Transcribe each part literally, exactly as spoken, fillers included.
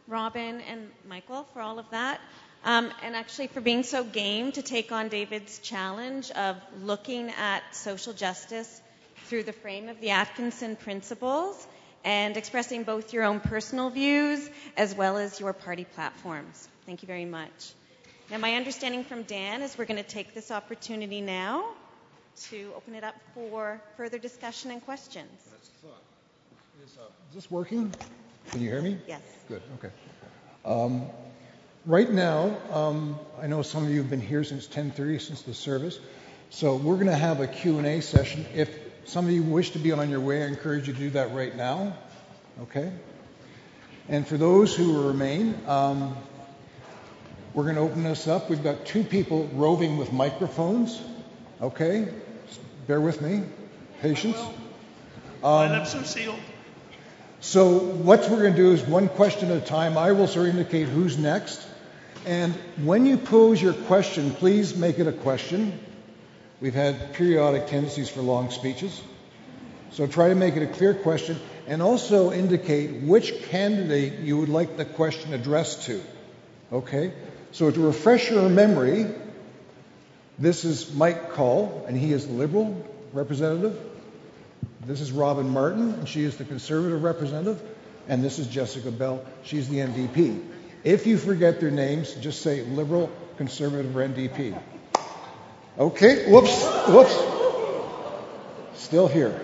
Robin and Michael, for all of that. Um, and actually for being so game to take on David's challenge of looking at social justice through the frame of the Atkinson Principles and expressing both your own personal views as well as your party platforms. Thank you very much. Now, my understanding from Dan is we're going to take this opportunity now to open it up for further discussion and questions. That's the thought. Is, uh, is this working? Can you hear me? Yes. Good, okay. Um, right now, um, I know some of you have been here since ten thirty, since the service. So we're going to have a Q and A session. If some of you wish to be on your way, I encourage you to do that right now. Okay? And for those who will remain, um, we're going to open this up. We've got two people roving with microphones. Okay? Bear with me. Patience. My lips are sealed. So what we're going to do is one question at a time. I will sort of indicate who's next. And when you pose your question, please make it a question. We've had periodic tendencies for long speeches. So try to make it a clear question and also indicate which candidate you would like the question addressed to. Okay? So to refresh your memory, this is Mike Call, and he is the Liberal representative. This is Robin Martin, and she is the Conservative representative. And this is Jessica Bell. She's the N D P. If you forget their names, just say Liberal, Conservative, or N D P. Okay, whoops, whoops. Still here.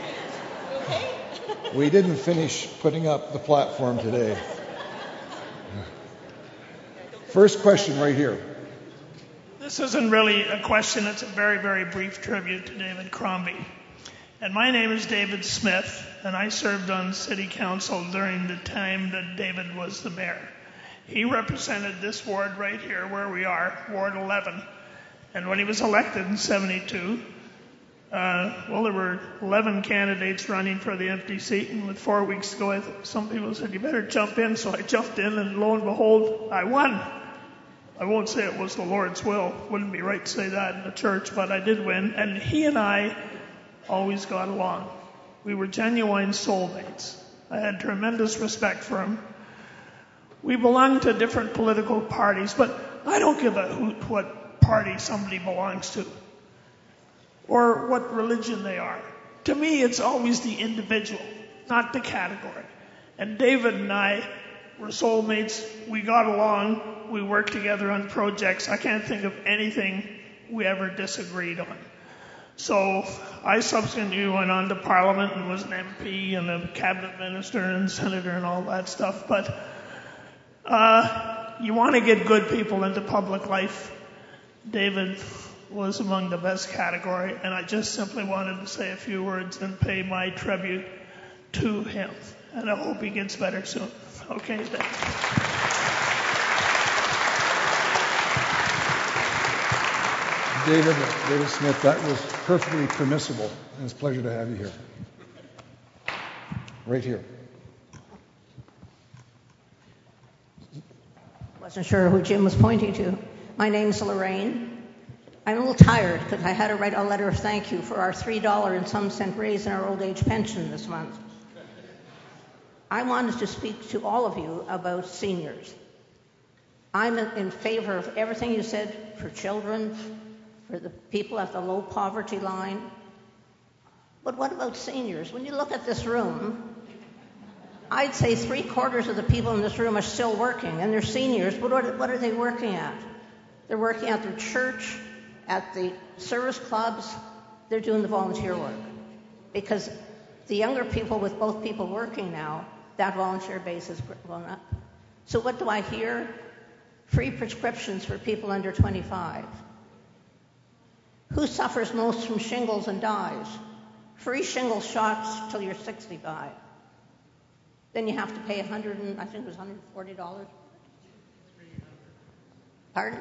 We didn't finish putting up the platform today. First question right here. This isn't really a question, it's a very, very brief tribute to David Crombie. And my name is David Smith, and I served on City Council during the time that David was the mayor. He represented this ward right here where we are, Ward eleven. And when he was elected in seventy-two, uh, well, there were eleven candidates running for the empty seat, and with four weeks to go, I th- some people said, you better jump in, so I jumped in, and lo and behold, I won. I won't say it was the Lord's will. Wouldn't be right to say that in the church, but I did win. And he and I always got along. We were genuine soulmates. I had tremendous respect for him. We belonged to different political parties, but I don't give a hoot what party somebody belongs to or what religion they are. To me, it's always the individual, not the category. And David and I were soulmates. We got along. We worked together on projects. I can't think of anything we ever disagreed on. So I subsequently went on to Parliament and was an M P and a cabinet minister and senator and all that stuff. But uh, you want to get good people into public life. David was among the best category, and I just simply wanted to say a few words and pay my tribute to him. And I hope he gets better soon. Okay, thanks. David, David Smith, that was perfectly permissible, and it's a pleasure to have you here. Right here. Wasn't sure who Jim was pointing to. My name's Lorraine. I'm a little tired because I had to write a letter of thank you for our three dollars and some cent raise in our old age pension this month. I wanted to speak to all of you about seniors. I'm in favor of everything you said for children, for the people at the low poverty line. But what about seniors? When you look at this room, I'd say three quarters of the people in this room are still working, and they're seniors, but what are, what are they working at? They're working at their church, at the service clubs, they're doing the volunteer work. Because the younger people, with both people working now, that volunteer base has grown up. So what do I hear? Free prescriptions for people under twenty-five. Who suffers most from shingles and dies? Free shingles shots till you're sixty-five. Then you have to pay one hundred and I think it was one hundred forty dollars. Pardon?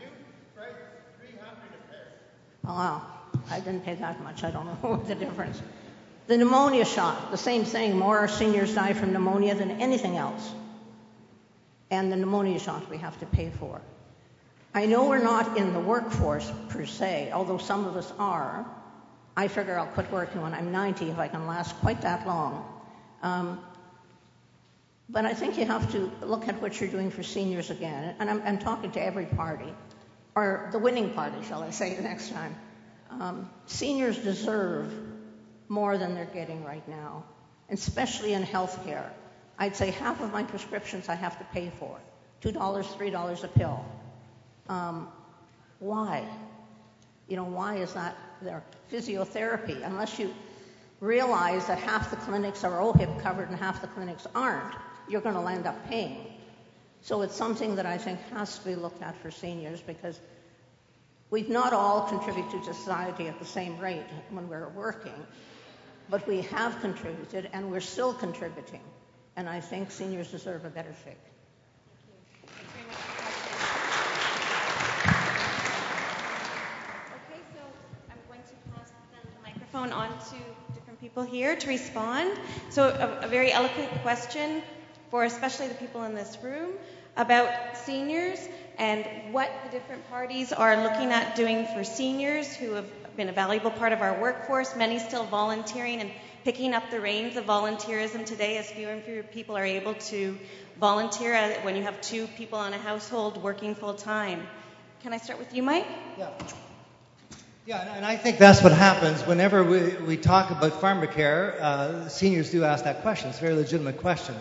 Oh, wow. I didn't pay that much. I don't know what the difference. The pneumonia shot, the same thing. More seniors die from pneumonia than anything else. And the pneumonia shot we have to pay for. I know we're not in the workforce per se, although some of us are. I figure I'll quit working when I'm ninety if I can last quite that long. Um, But I think you have to look at what you're doing for seniors again. And I'm, I'm talking to every party, or the winning party, shall I say, next time. Um, seniors deserve more than they're getting right now, especially in health care. I'd say half of my prescriptions I have to pay for, two dollars, three dollars a pill. Um, why? You know, why is that there? Physiotherapy, unless you realize that half the clinics are O H I P covered and half the clinics aren't, you're going to end up paying. So it's something that I think has to be looked at for seniors, because we've not all contributed to society at the same rate when we're working, but we have contributed and we're still contributing. And I think seniors deserve a better shake. Okay, so I'm going to pass the microphone on to different people here to respond. So a, a very eloquent question for especially the people in this room about seniors and what the different parties are looking at doing for seniors who have been a valuable part of our workforce, many still volunteering and picking up the reins of volunteerism today, as fewer and fewer people are able to volunteer when you have two people in a household working full time. Can I start with you, Mike? Yeah. Yeah, and I think that's what happens whenever we, we talk about pharmacare. Uh, seniors do ask that question. It's a very legitimate question.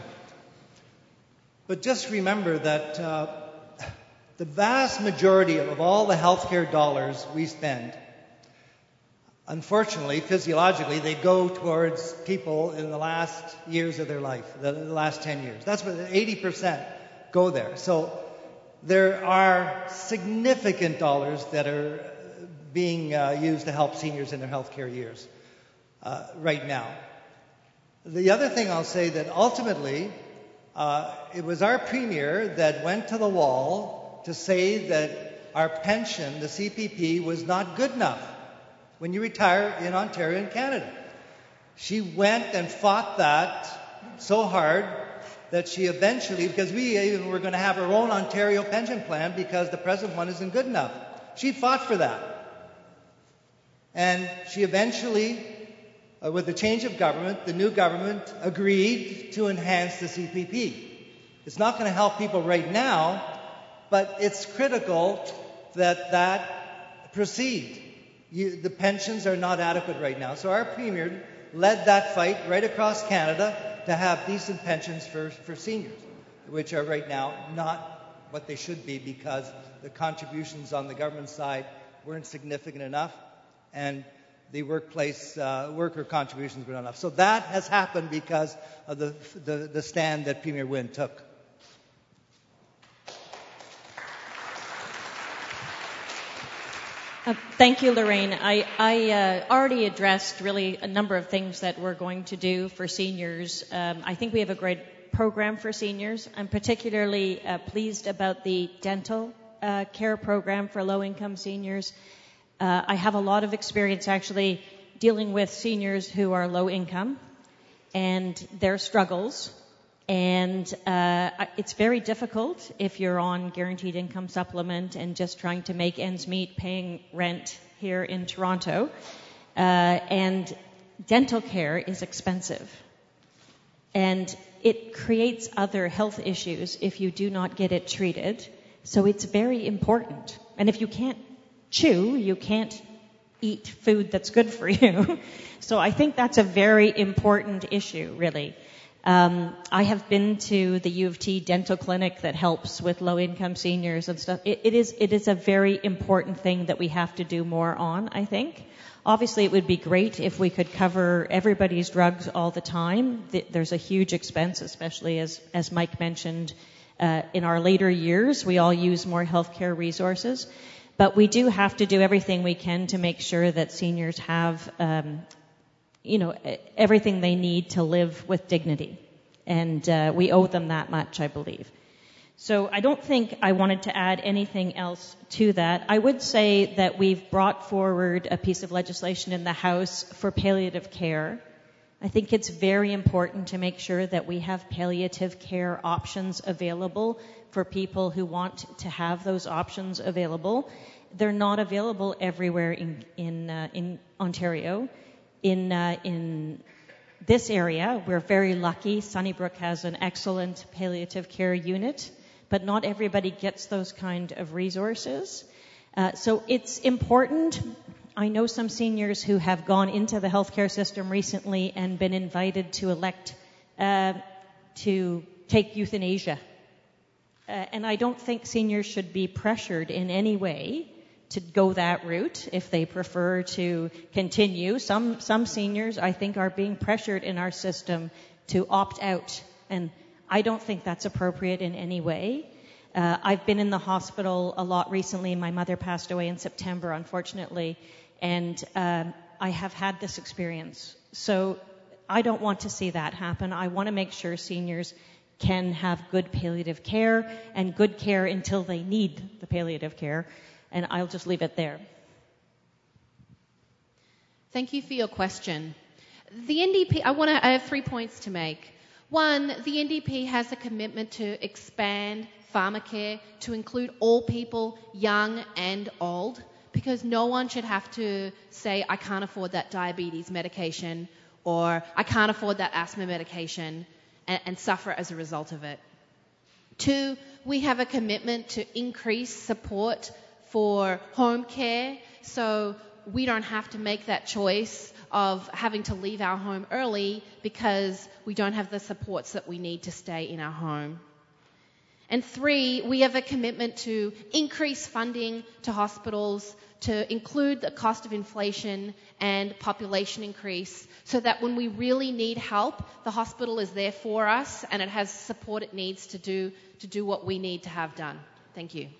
But just remember that uh, the vast majority of all the healthcare dollars we spend, unfortunately, physiologically, they go towards people in the last years of their life, the, the last ten years. That's what eighty percent go there. So there are significant dollars that are being uh, used to help seniors in their healthcare years uh, right now. The other thing I'll say that ultimately, uh, it was our premier that went to the wall to say that our pension, the C P P, was not good enough when you retire in Ontario and Canada. She went and fought that so hard that she eventually, because we even were going to have our own Ontario pension plan because the present one isn't good enough. She fought for that. And she eventually, uh, with the change of government, the new government agreed to enhance the C P P. It's not going to help people right now, but it's critical that that proceed. You, the pensions are not adequate right now. So our premier led that fight right across Canada to have decent pensions for, for seniors, which are right now not what they should be because the contributions on the government side weren't significant enough and the workplace uh, worker contributions were not enough. So that has happened because of the, the, the stand that Premier Wynne took. Uh, thank you, Lorraine. I, I uh, already addressed really a number of things that we're going to do for seniors. Um, I think we have a great program for seniors. I'm particularly uh, pleased about the dental uh, care program for low-income seniors. Uh, I have a lot of experience actually dealing with seniors who are low-income and their struggles. And uh, it's very difficult if you're on guaranteed income supplement and just trying to make ends meet paying rent here in Toronto. Uh, and dental care is expensive. And it creates other health issues if you do not get it treated. So it's very important. And if you can't chew, you can't eat food that's good for you. So I think that's a very important issue, really. Um, I have been to the U of T dental clinic that helps with low-income seniors and stuff. It, it is it is a very important thing that we have to do more on, I think. Obviously, it would be great if we could cover everybody's drugs all the time. There's a huge expense, especially as, as Mike mentioned, uh, in our later years. We all use more healthcare resources. But we do have to do everything we can to make sure that seniors have um, you know, everything they need to live with dignity. And uh, we owe them that much, I believe. So I don't think I wanted to add anything else to that. I would say that we've brought forward a piece of legislation in the House for palliative care. I think it's very important to make sure that we have palliative care options available for people who want to have those options available. They're not available everywhere in, in, uh, in Ontario. In uh, in this area, we're very lucky. Sunnybrook has an excellent palliative care unit, but not everybody gets those kind of resources. Uh, so it's important. I know some seniors who have gone into the healthcare system recently and been invited to elect uh, to take euthanasia. Uh, and I don't think seniors should be pressured in any way to go that route if they prefer to continue. Some some seniors, I think, are being pressured in our system to opt out, and I don't think that's appropriate in any way. Uh, I've been in the hospital a lot recently. My mother passed away in September, unfortunately, and um, I have had this experience. So I don't want to see that happen. I want to make sure seniors can have good palliative care and good care until they need the palliative care. And I'll just leave it there. Thank you for your question. The N D P, I want to, I have three points to make. One, the N D P has a commitment to expand pharmacare to include all people, young and old, because no one should have to say, I can't afford that diabetes medication, or I can't afford that asthma medication, and, and suffer as a result of it. Two, we have a commitment to increase support for home care, so we don't have to make that choice of having to leave our home early because we don't have the supports that we need to stay in our home. And three, we have a commitment to increase funding to hospitals to include the cost of inflation and population increase so that when we really need help, the hospital is there for us and it has support it needs to do to do what we need to have done. Thank you.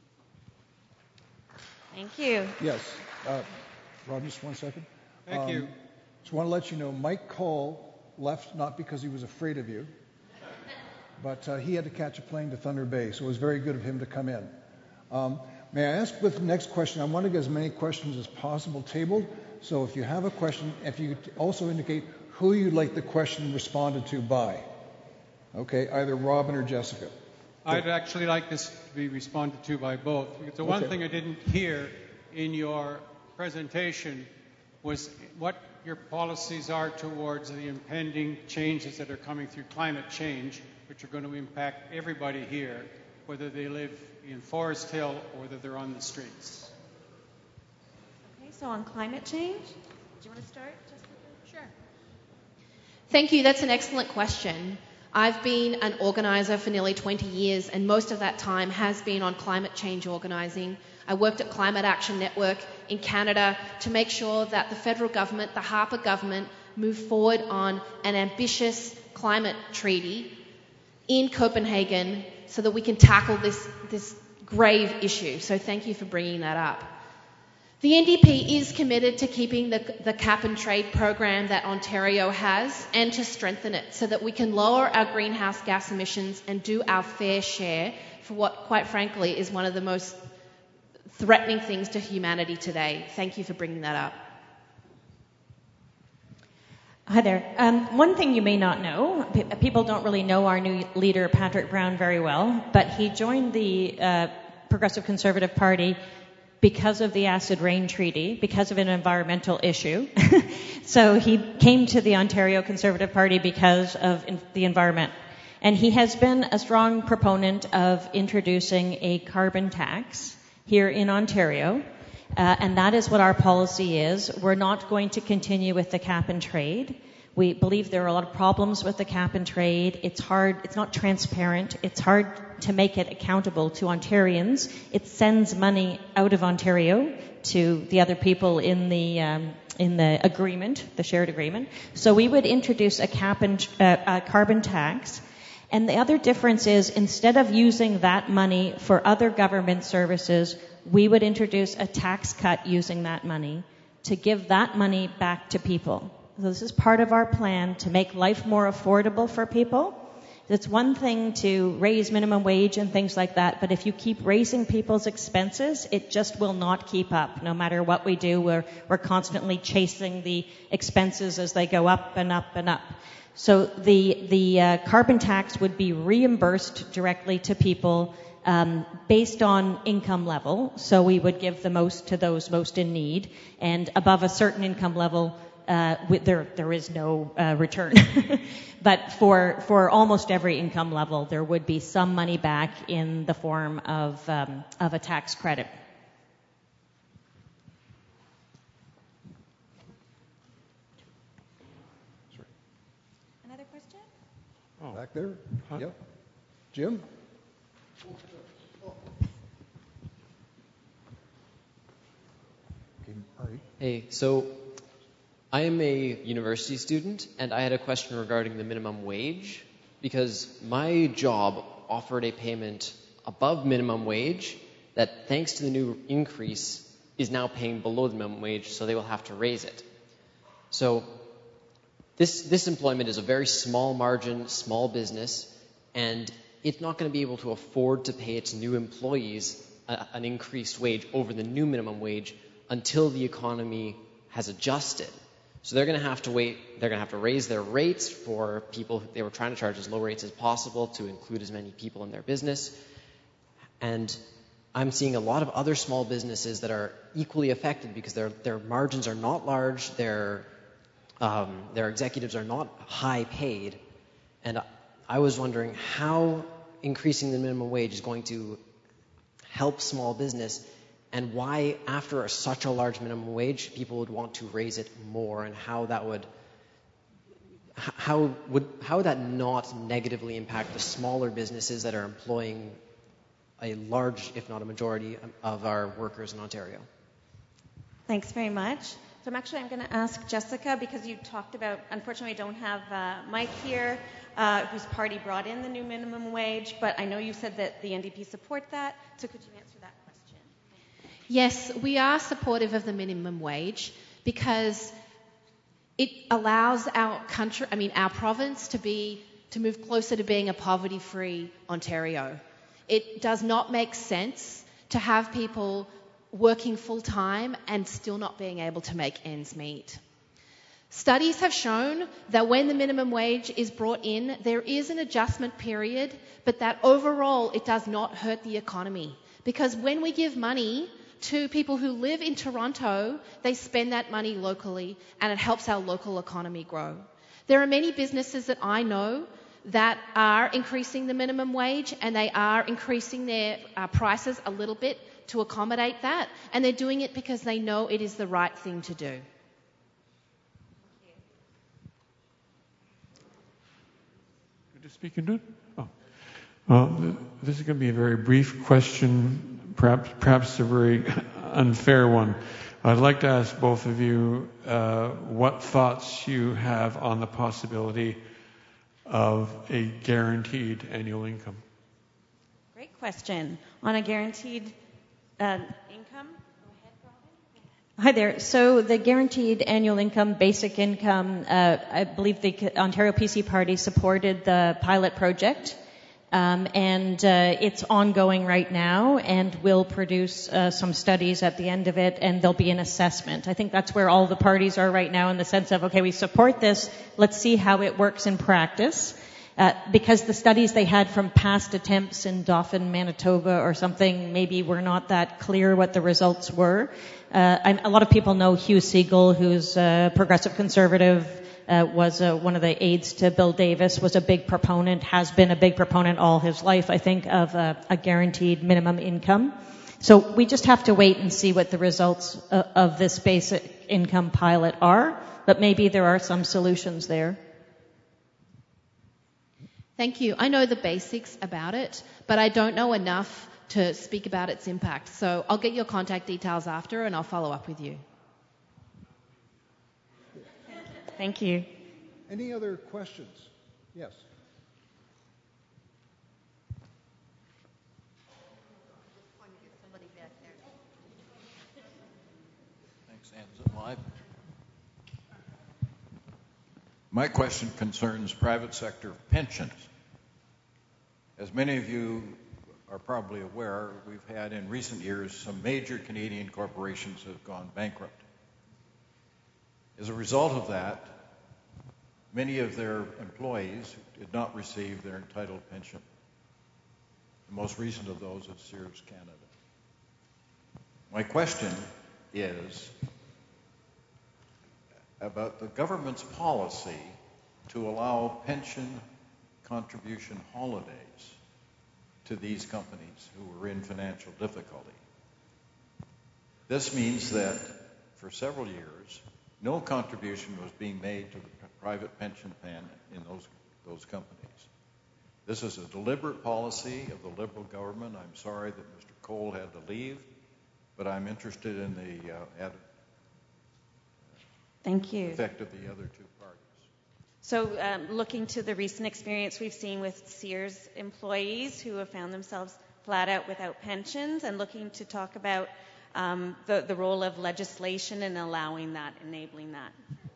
Thank you. Yes. Uh, Rob, just one second. Thank um, you. Just want to let you know, Mike Cole left not because he was afraid of you, but uh, he had to catch a plane to Thunder Bay, so it was very good of him to come in. Um, may I ask with the next question, I want to get as many questions as possible tabled, so if you have a question, if you could also indicate who you'd like the question responded to by. Okay, either Robin or Jessica. I'd actually like this to be responded to by both. Because the one Okay. thing I didn't hear in your presentation was what your policies are towards the impending changes that are coming through climate change, which are going to impact everybody here, whether they live in Forest Hill or whether they're on the streets. Okay, so on climate change, do you want to start, Jessica? Sure. Thank you. That's an excellent question. I've been an organiser for nearly twenty years, and most of that time has been on climate change organising. I worked at Climate Action Network in Canada to make sure that the federal government, the Harper government, moved forward on an ambitious climate treaty in Copenhagen so that we can tackle this, this grave issue. So thank you for bringing that up. The N D P is committed to keeping the, the cap and trade program that Ontario has and to strengthen it so that we can lower our greenhouse gas emissions and do our fair share for what, quite frankly, is one of the most threatening things to humanity today. Thank you for bringing that up. Hi there. Um, one thing you may not know, p- people don't really know our new leader, Patrick Brown, very well, but he joined the uh, Progressive Conservative Party because of the acid rain treaty, because of an environmental issue. So he came to the Ontario Conservative Party because of in- the environment. And he has been a strong proponent of introducing a carbon tax here in Ontario. Uh, and that is what our policy is. We're not going to continue with the cap and trade. We believe there are a lot of problems with the cap and trade. It's hard, it's not transparent. It's hard to make it accountable to Ontarians. It sends money out of Ontario to the other people in the um, in the agreement, the shared agreement. So we would introduce a cap and uh, a carbon tax. And the other difference is instead of using that money for other government services, we would introduce a tax cut using that money to give that money back to people. So this is part of our plan to make life more affordable for people. It's one thing to raise minimum wage and things like that, but if you keep raising people's expenses, it just will not keep up. No matter what we do, we're, we're constantly chasing the expenses as they go up and up and up. So the, the uh, carbon tax would be reimbursed directly to people um, based on income level. So we would give the most to those most in need, and above a certain income level, uh, with, there there is no uh, return. But for for almost every income level, there would be some money back in the form of um, of a tax credit. Another question? Oh. Back there? Huh? Yep. Jim? Hey, so I am a university student, and I had a question regarding the minimum wage, because my job offered a payment above minimum wage that, thanks to the new increase, is now paying below the minimum wage, so they will have to raise it. So this, this employment is a very small margin, small business, and it's not going to be able to afford to pay its new employees a, an increased wage over the new minimum wage until the economy has adjusted. So they're going to have to wait, they're going to have to raise their rates for people. They were trying to charge as low rates as possible to include as many people in their business. And I'm seeing a lot of other small businesses that are equally affected because their their margins are not large, their um, their executives are not high paid. And I was wondering how increasing the minimum wage is going to help small business, and why, after a, such a large minimum wage, people would want to raise it more, and how that would how would how would that not negatively impact the smaller businesses that are employing a large, if not a majority, of our workers in Ontario? Thanks very much. So I'm actually I'm going to ask Jessica, because you talked about, unfortunately, I don't have uh, Mike here, uh, whose party brought in the new minimum wage, but I know you said that the N D P support that. So could you answer that question? Yes, we are supportive of the minimum wage because it allows our country, I mean our province, to be to move closer to being a poverty-free Ontario. It does not make sense to have people working full-time and still not being able to make ends meet. Studies have shown that when the minimum wage is brought in, there is an adjustment period, but that overall it does not hurt the economy. Because when we give money to people who live in Toronto, they spend that money locally, and it helps our local economy grow. There are many businesses that I know that are increasing the minimum wage, and they are increasing their uh, prices a little bit to accommodate that, and they're doing it because they know it is the right thing to do. Good to speak into it? Oh. Well, this is going to be a very brief question, perhaps perhaps a very unfair one. I'd like to ask both of you uh, what thoughts you have on the possibility of a guaranteed annual income. Great question. On a guaranteed uh, income? Hi there. So the guaranteed annual income, basic income, uh, I believe the Ontario P C Party supported the pilot project. Um, and uh, it's ongoing right now, and we'll produce uh, some studies at the end of it, and there'll be an assessment. I think that's where all the parties are right now, in the sense of, okay, we support this, let's see how it works in practice. Uh, because the studies they had from past attempts in Dauphin, Manitoba or something, maybe were not that clear what the results were. Uh, I, a lot of people know Hugh Segal, who's a progressive conservative, Uh, was uh, one of the aides to Bill Davis, was a big proponent, has been a big proponent all his life, I think, of uh, a guaranteed minimum income. So we just have to wait and see what the results uh, of this basic income pilot are, but maybe there are some solutions there. Thank you. I know the basics about it, but I don't know enough to speak about its impact. So I'll get your contact details after, and I'll follow up with you. Thank you. Any other questions? Yes. Thanks, Ann. Well, my question concerns private sector pensions. As many of you are probably aware, we've had in recent years some major Canadian corporations have gone bankrupt. As a result of that, many of their employees did not receive their entitled pension. The most recent of those is Sears Canada. My question is, about the government's policy to allow pension contribution holidays to these companies who are in financial difficulty. This means that for several years, no contribution was being made to the private pension plan in those, those companies. This is a deliberate policy of the Liberal government. I'm sorry that Mister Cole had to leave, but I'm interested in the uh, added Thank you. effect of the other two parties. So um, looking to the recent experience we've seen with Sears employees who have found themselves flat out without pensions, and looking to talk about um, the, the role of legislation in allowing that, enabling that.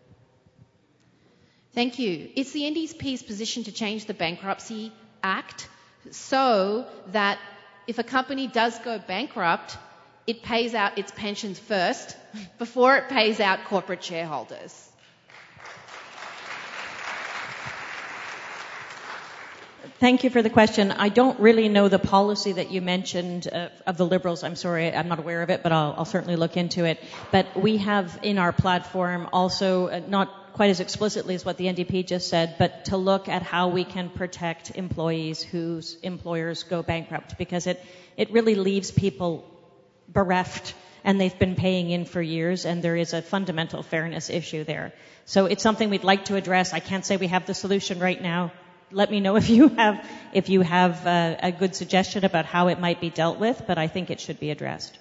Thank you. It's the N D P's position to change the Bankruptcy Act so that if a company does go bankrupt, it pays out its pensions first before it pays out corporate shareholders. Thank you for the question. I don't really know the policy that you mentioned uh, of the Liberals. I'm sorry, I'm not aware of it, but I'll, I'll certainly look into it. But we have in our platform also, uh, not quite as explicitly as what the N D P just said, but to look at how we can protect employees whose employers go bankrupt, because it, it really leaves people bereft, and they've been paying in for years, and there is a fundamental fairness issue there. So it's something we'd like to address. I can't say we have the solution right now. Let me know if you have if you have uh, a good suggestion about how it might be dealt with, but I think it should be addressed.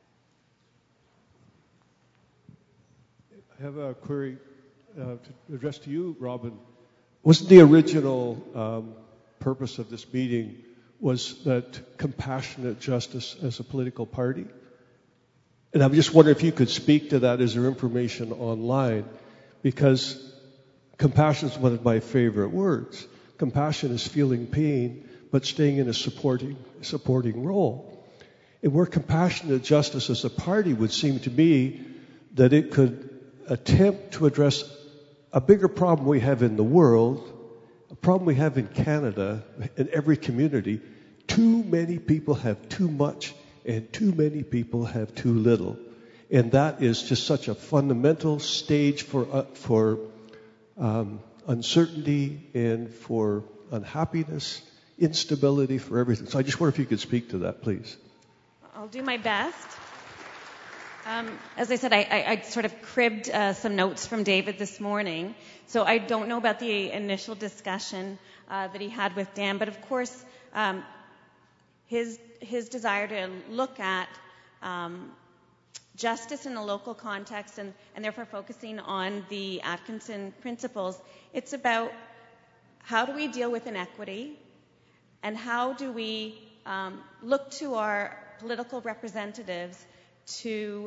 I have a query uh, to address to you, Robin. Wasn't the original um, purpose of this meeting was that compassionate justice as a political party? And I'm just wondering if you could speak to that. Is there information online? Because compassion is one of my favorite words. Compassion is feeling pain, but staying in a supporting supporting role. And where compassionate justice as a party would seem to me that it could attempt to address a bigger problem we have in the world, a problem we have in Canada, in every community. Too many people have too much, and too many people have too little. And that is just such a fundamental stage for uh, for um, uncertainty and for unhappiness, instability, for everything. So I just wonder if you could speak to that, please. I'll do my best. Um, as I said, I, I, I sort of cribbed uh, some notes from David this morning, so I don't know about the initial discussion uh, that he had with Dan, but of course, um, his his desire to look at um, justice in a local context and, and therefore focusing on the Atkinson principles, it's about how do we deal with inequity and how do we um, look to our political representatives to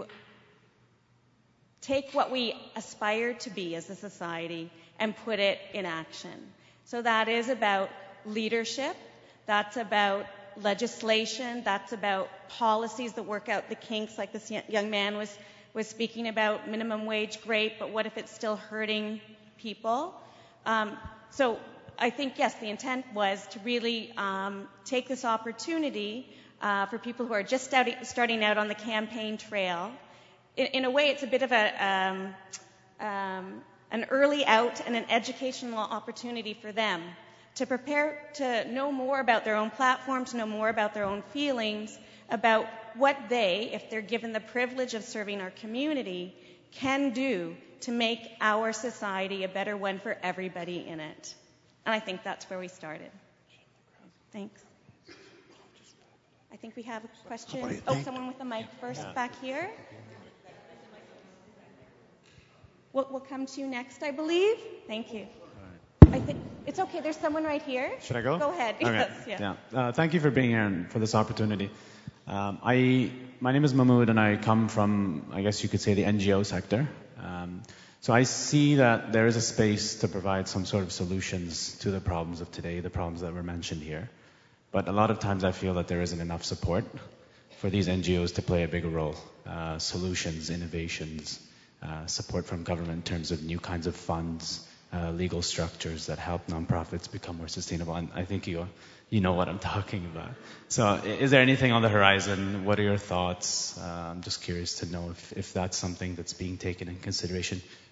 take what we aspire to be as a society and put it in action. So that is about leadership, that's about legislation, that's about policies that work out the kinks, like this young man was, was speaking about. Minimum wage, great, but what if it's still hurting people? Um, so I think, yes, the intent was to really um, take this opportunity uh, for people who are just starting, starting out on the campaign trail. In, in a way, it's a bit of a um, um, an early out and an educational opportunity for them to prepare to know more about their own platform, to know more about their own feelings, about what they, if they're given the privilege of serving our community, can do to make our society a better one for everybody in it. And I think that's where we started. Thanks. I think we have a question. Oh, someone with a mic first back here. We'll, we'll come to you next, I believe. Thank you. I think it's okay. There's someone right here. Should I go? Go ahead. Okay. Yes, yeah. yeah. Uh, thank you for being here and for this opportunity. Um, I, my name is Mahmood, and I come from, I guess you could say, the N G O sector. Um, so I see that there is a space to provide some sort of solutions to the problems of today, the problems that were mentioned here. But a lot of times I feel that there isn't enough support for these N G Os to play a bigger role. Uh, solutions, innovations, uh, support from government in terms of new kinds of funds, Uh, legal structures that help nonprofits become more sustainable. And I think you you know what I'm talking about. So is there anything on the horizon? What are your thoughts? Uh, I'm just curious to know if, if that's something that's being taken in consideration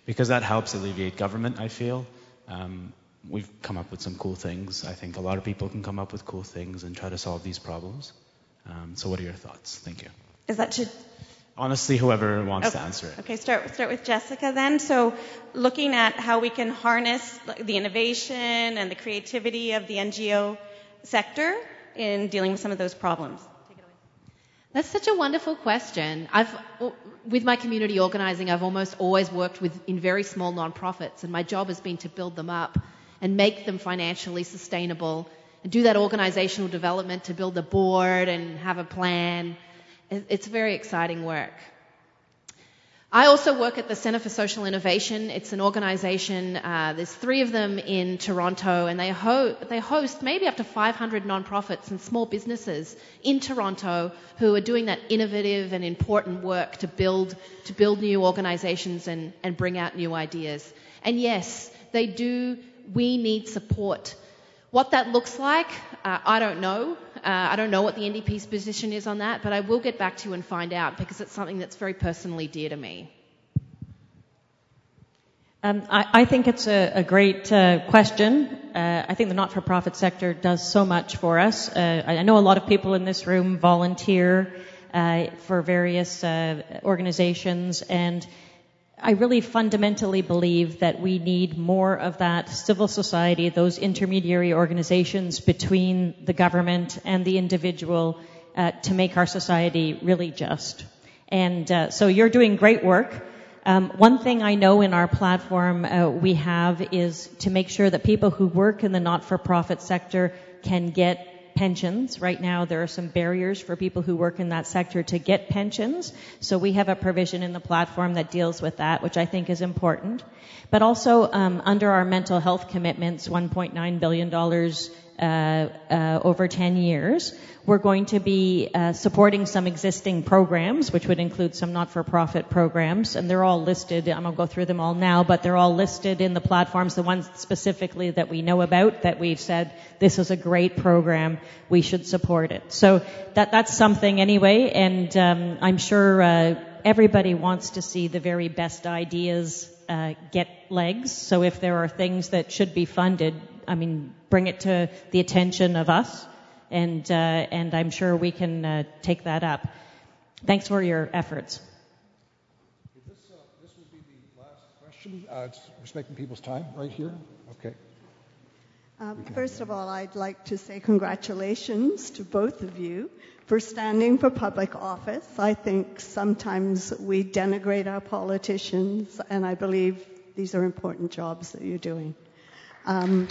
because that helps alleviate government, I feel. Um, we've come up with some cool things. I think a lot of people can come up with cool things and try to solve these problems. Um, so what are your thoughts? Thank you. Is that should Honestly, whoever wants okay. to answer it. Okay, start start with Jessica then. So, looking at how we can harness the innovation and the creativity of the N G O sector in dealing with some of those problems. Take it away. That's such a wonderful question. I've, with my community organizing, I've almost always worked with in very small nonprofits, and my job has been to build them up and make them financially sustainable, and do that organizational development to build a board and have a plan. It's very exciting work. I also work at the Center for Social Innovation. It's an organization, uh, there's three of them in Toronto, and they, ho- they host maybe up to five hundred nonprofits and small businesses in Toronto who are doing that innovative and important work to build to build new organizations and, and bring out new ideas. And yes, they do, we need support. What that looks like, uh, I don't know. Uh, I don't know what the N D P's position is on that, but I will get back to you and find out because it's something that's very personally dear to me. Um, I, I think it's a, a great uh, question. Uh, I think the not-for-profit sector does so much for us. Uh, I know a lot of people in this room volunteer uh, for various uh, organizations, and I really fundamentally believe that we need more of that civil society, those intermediary organizations between the government and the individual uh, to make our society really just. And uh, so you're doing great work. Um, one thing I know in our platform uh, we have is to make sure that people who work in the not-for-profit sector can get pensions. Right now there are some barriers for people who work in that sector to get pensions. So we have a provision in the platform that deals with that, which I think is important. But also um, under our mental health commitments, one point nine billion dollars uh, uh, over ten years, we're going to be uh, supporting some existing programs, which would include some not-for-profit programs, and they're all listed. I'm going to go through them all now, but they're all listed in the platforms, the ones specifically that we know about, that we've said, this is a great program, we should support it. So that that's something anyway, and um, I'm sure uh, everybody wants to see the very best ideas uh, get legs. So if there are things that should be funded, I mean, bring it to the attention of us. And uh, and I'm sure we can uh, take that up. Thanks for your efforts. This, uh, this will be the last question. Uh, it's respecting people's time right here. Okay. Um, first of all, I'd like to say congratulations to both of you for standing for public office. I think sometimes we denigrate our politicians, and I believe these are important jobs that you're doing. Um,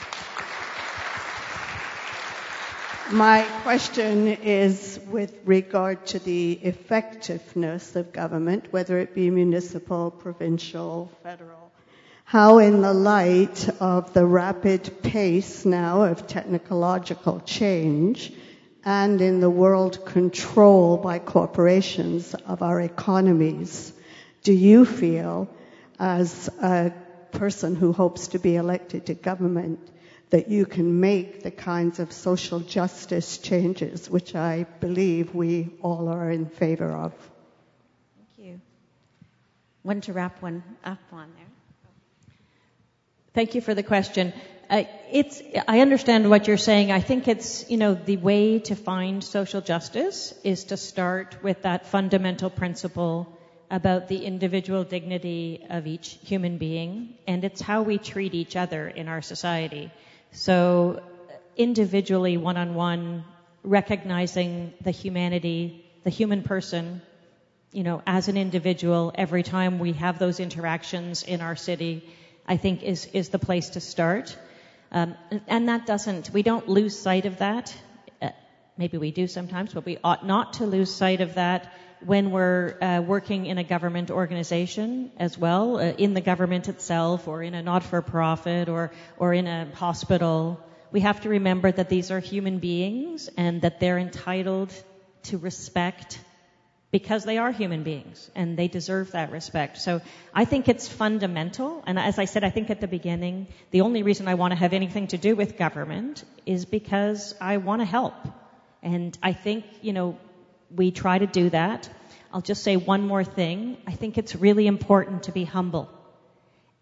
My question is with regard to the effectiveness of government, whether it be municipal, provincial, federal. How, in the light of the rapid pace now of technological change and in the world control by corporations of our economies, do you feel, as a person who hopes to be elected to government, that you can make the kinds of social justice changes which I believe we all are in favor of? Thank you. One to wrap one up on there. Thank you for the question. Uh, it's, I understand what you're saying. I think it's, you know, the way to find social justice is to start with that fundamental principle about the individual dignity of each human being, and it's how we treat each other in our society. So individually, one-on-one, recognizing the humanity, the human person, you know, as an individual, every time we have those interactions in our city, I think is, is the place to start. Um, and, and that doesn't, we don't lose sight of that. Uh, maybe we do sometimes, but we ought not to lose sight of that when we're uh, working in a government organization as well, uh, in the government itself or in a not-for-profit or, or in a hospital. We have to remember that these are human beings and that they're entitled to respect because they are human beings and they deserve that respect. So I think it's fundamental. And as I said, I think at the beginning, the only reason I want to have anything to do with government is because I want to help. And I think, you know, we try to do that. I'll just say one more thing. I think it's really important to be humble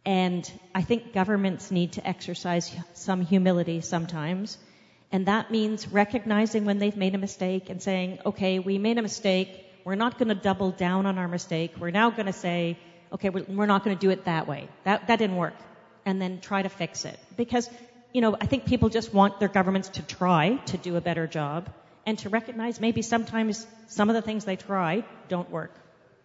And I think governments need to exercise some humility sometimes. And that means recognizing when they've made a mistake and saying, okay, we made a mistake. We're not going to double down on our mistake. We're now going to say, okay, we're not going to do it that way. That, that didn't work. And then try to fix it. Because, you know, I think people just want their governments to try to do a better job and to recognize maybe sometimes some of the things they try don't work.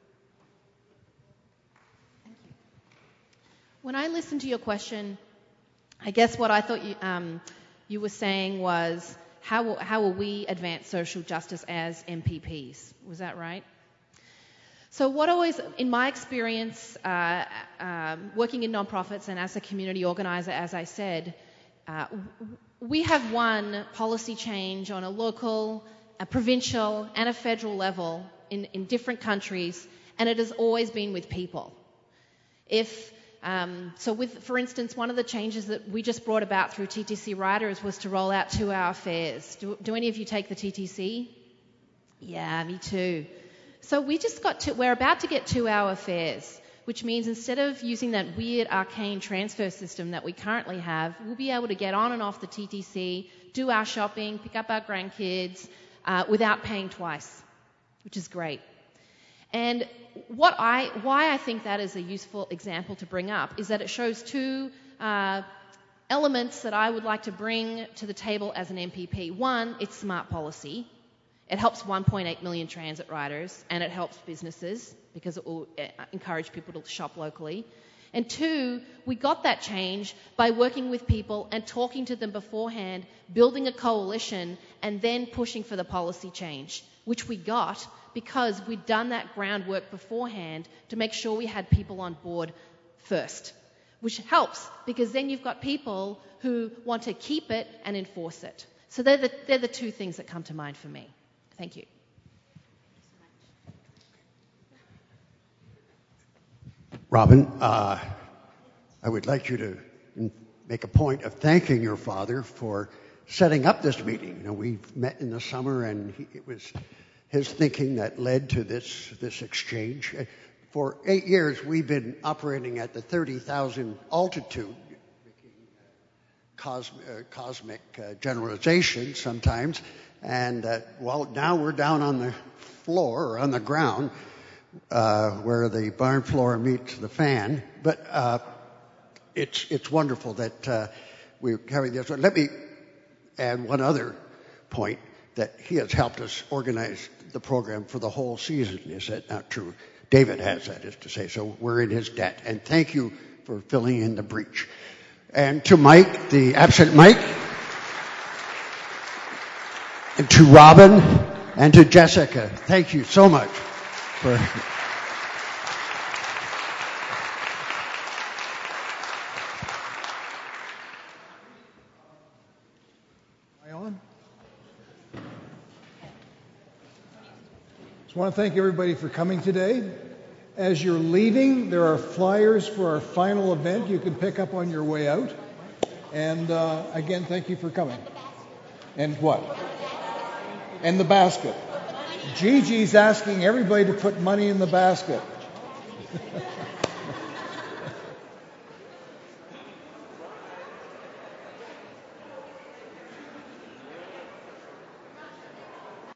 When I listened to your question, I guess what I thought you, um, you were saying was, how will, how will we advance social justice as M P Ps? Was that right? So what always, in my experience, uh, um, working in nonprofits and as a community organizer, as I said, uh, we have one policy change on a local, a provincial, and a federal level in, in different countries, and it has always been with people. If Um, so with, for instance, one of the changes that we just brought about through T T C Riders was to roll out two-hour fares. Do, do any of you take the T T C? Yeah, me too. So we just got to, we're about to get two-hour fares, which means instead of using that weird arcane transfer system that we currently have, we'll be able to get on and off the T T C, do our shopping, pick up our grandkids, uh, without paying twice, which is great. And what I, why I think that is a useful example to bring up is that it shows two uh, elements that I would like to bring to the table as an M P P. One, it's smart policy. It helps one point eight million transit riders, and it helps businesses because it will encourage people to shop locally. And two, we got that change by working with people and talking to them beforehand, building a coalition, and then pushing for the policy change, which we got because we'd done that groundwork beforehand to make sure we had people on board first, which helps because then you've got people who want to keep it and enforce it. So they're the, they're the two things that come to mind for me. Thank you. Robin, uh, I would like you to make a point of thanking your father for setting up this meeting. You know, we met in the summer, and he, it was his thinking that led to this this exchange. For eight years, we've been operating at the thirty thousand altitude, cosmic, uh, cosmic uh, generalization sometimes, and uh, well, now we're down on the floor or on the ground uh, where the barn floor meets the fan. But uh, it's it's wonderful that uh, we're carrying this. Let me add one other point, that he has helped us organize the program for the whole season. Is that not true? David has, that is to say. So we're in his debt. And thank you for filling in the breach. And to Mike, the absent Mike, and to Robin, and to Jessica, thank you so much for... I want to thank everybody for coming today. As you're leaving, there are flyers for our final event you can pick up on your way out. And uh, again, thank you for coming. And what? And the basket. Gigi's asking everybody to put money in the basket.